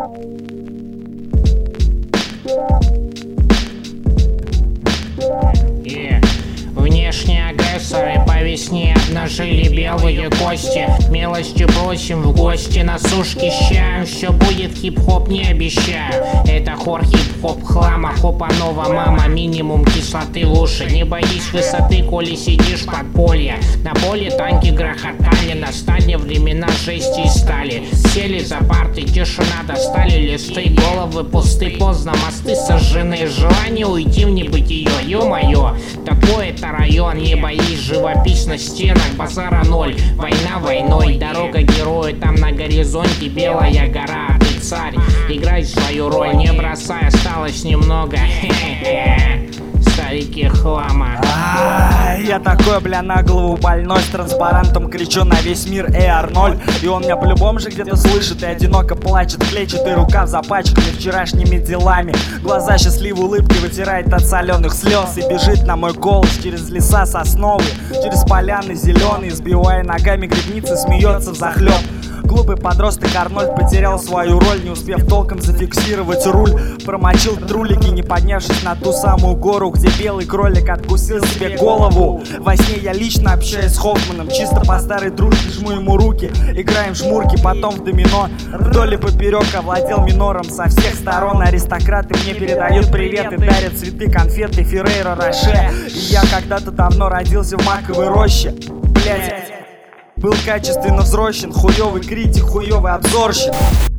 Внешние агрессоры по весне обнажили белые кости. Милости просим в гости, на сушке с чаем. Все будет хип-хоп, не обещаю. Это хор хип-хоп хлама, хопа-нова мама. Минимум кислоты лучше. Не боись высоты, коли сидишь под поле. На поле танки грохотали, настали времена жести и стали. Сели за парты, тишина, достали листы. Головы пусты, поздно, мосты сожжены. Желание уйти в небытие, ё-моё. Такое это район, не боись, живопись на стенах, базара ноль. Война войной, дорога герою, там на горизонте белая гора, а ты царь. Играй свою роль, не бросай, осталось немного. Хе-хе-хе. Старики хлама. Я такой, бля, на голову больной, с транспарантом кричу на весь мир: эй, Арнольд. И он меня по-любому же где-то слышит и одиноко плачет, клечет, и рукав запачканный вчерашними делами. Глаза счастливой улыбки вытирает от соленых слез и бежит на мой голос через леса сосновые, через поляны зеленые, сбивая ногами грибницы, смеется взахлеб. Глупый подросток Арнольд потерял свою роль, не успев толком зафиксировать руль. Промочил трулики, не поднявшись на ту самую гору, где белый кролик откусил себе голову. Во сне я лично общаюсь с Хоффманом, чисто по старой дружбе жму ему руки. Играем в жмурки, потом в домино. Вдоль и поперек овладел минором со всех сторон. Аристократы мне передают привет и дарят цветы, конфеты, Феррейро Роше. И я когда-то давно родился в маковой роще. Блять, был качественно взрощен, хуёвый критик, хуёвый обзорщик.